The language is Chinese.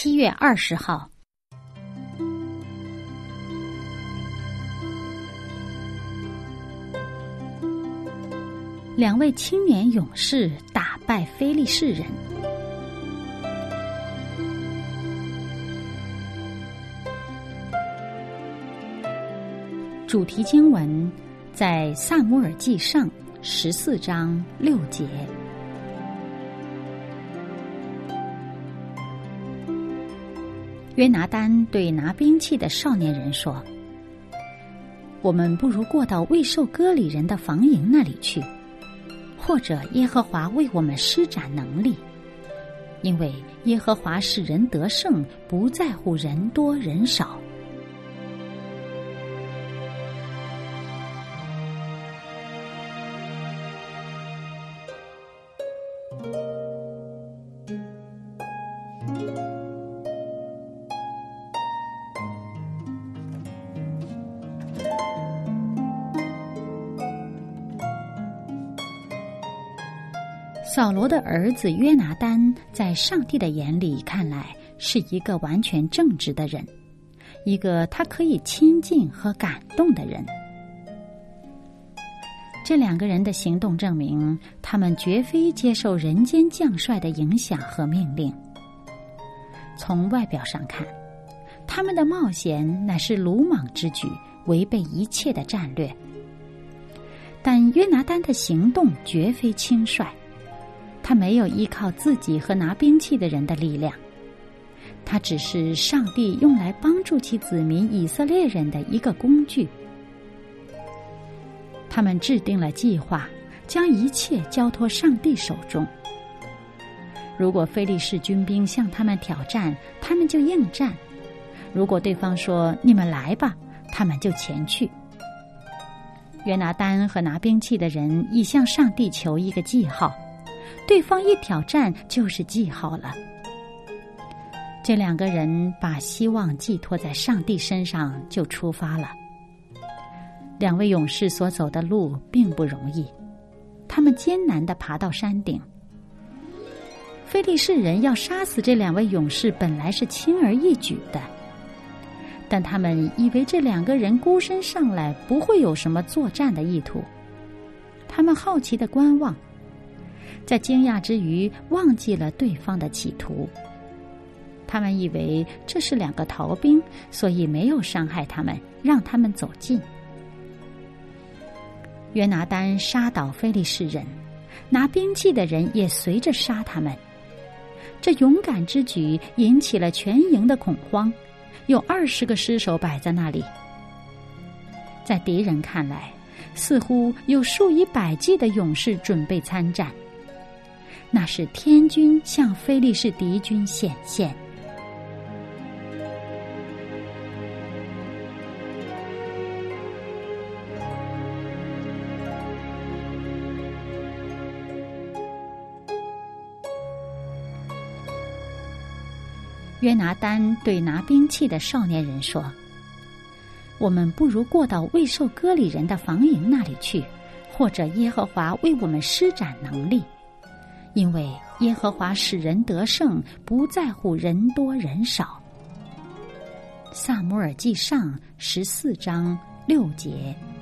7月20号，两位青年勇士打败非利士人。主题经文在撒母耳记上14章6节。约拿单对拿兵器的少年人说：我们不如过到未受割礼人的防营那里去，或者耶和华为我们施展能力，因为耶和华使人得胜，不在乎人多人少。扫罗的儿子约拿单在上帝的眼里看来是一个完全正直的人，一个他可以亲近和感动的人。这两个人的行动证明，他们绝非接受人间将帅的影响和命令。从外表上看，他们的冒险乃是鲁莽之举，违背一切的战略。但约拿单的行动绝非轻率，他没有依靠自己和拿兵器的人的力量，他只是上帝用来帮助其子民以色列人的一个工具。他们制定了计划，将一切交托上帝手中。如果非利士军兵向他们挑战，他们就应战；如果对方说你们来吧，他们就前去。约拿单和拿兵器的人已向上帝求一个记号，对方一挑战就是记号了。这两个人把希望寄托在上帝身上，就出发了。两位勇士所走的路并不容易，他们艰难地爬到山顶。非利士人要杀死这两位勇士本来是轻而易举的，但他们以为这两个人孤身上来不会有什么作战的意图，他们好奇地观望，在惊讶之余忘记了对方的企图。他们以为这是两个逃兵，所以没有伤害他们，让他们走近。约拿单杀倒非利士人，拿兵器的人也随着杀他们。这勇敢之举引起了全营的恐慌，有20个尸首摆在那里。在敌人看来，似乎有数以百计的勇士准备参战，那是天军向非利士敌军显现。约拿单对拿兵器的少年人说：我们不如过到未受割礼人的防营那里去，或者耶和华为我们施展能力，因为耶和华使人得胜，不在乎人多人少。撒母耳记上14章6节。